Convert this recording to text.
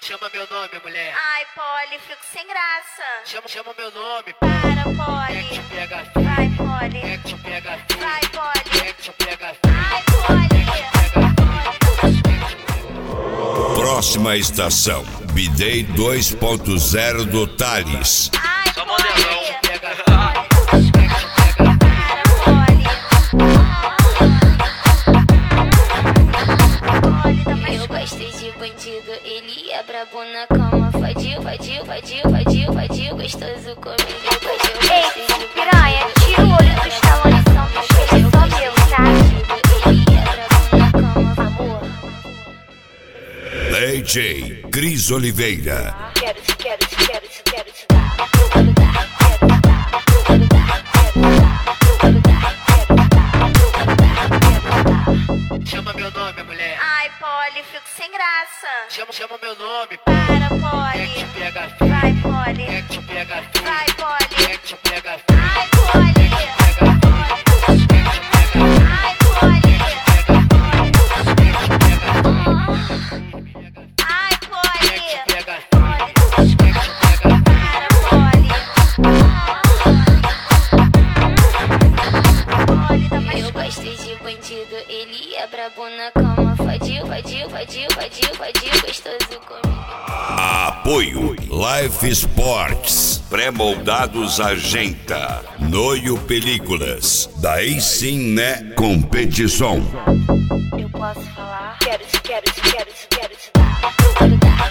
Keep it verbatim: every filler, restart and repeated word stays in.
Chama meu nome, mulher. Ai, Poli, fico sem graça. Chama, chama meu nome. Para, Poli. É que te pega. Vai, Poli. É que te pega. Vai, Poli. É que te pega. Ai, Poli. Próxima estação, Bidei dois ponto zero do Thales. Ai, Só Poli. modelão. Eu gostei de bandido, ele é brabo na cama. Vadio, vadio, vadio, vadio, vadio, gostoso comigo. Eu gostei de Piranha, tira o olho dos talões, são vocês, é só meu, tá? ele é brabo na cama, amor. D J Cris Oliveira. Quero, quero, quero, quero te dar. Quero dar, quero dar, quero dar, quero dar, quero dar, quero dar, quero dar. Chama meu nome, mulher. Ai, Poli, fico sem graça. Chama, chama meu nome. Para, É que Poli. te pega. Vai, Poli. É que te pega. Vai, Poli. É que te pega. Ai, Poli. Ai, Poli. Ai, Poli. Pega. Eu gostei de bandido, ele é brabo na cama. Vadio, vadio, vadio, vadio, vadio, gostoso comigo. Apoio Life Sports. Pré-moldados Agenta. Noio Películas. Daí sim, né? Competição. Eu posso falar? Quero, quero, quero, quero te dar. Quero dar,